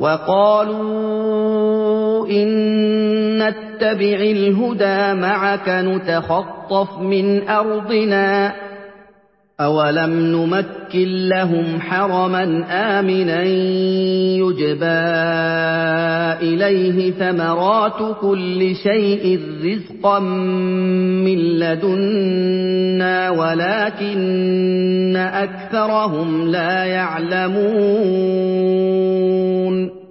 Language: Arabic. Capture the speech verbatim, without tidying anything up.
وَقَالُوا إِن نَّتَّبِعِ الْهُدَىٰ مَعَكَ نُتَخَطَّفْ مِنْ أَرْضِنَا ۚ أَوَلَمْ نُمَكِّن لَّهُمْ حَرَمًا آمِنًا يُجْبَىٰ إِلَيْهِ ثَمَرَاتُ كُلِّ شَيْءٍ رِّزْقًا مِّن لَّدُنَّا وَلَٰكِنَّ أَكْثَرَهُمْ لَا يَعْلَمُونَ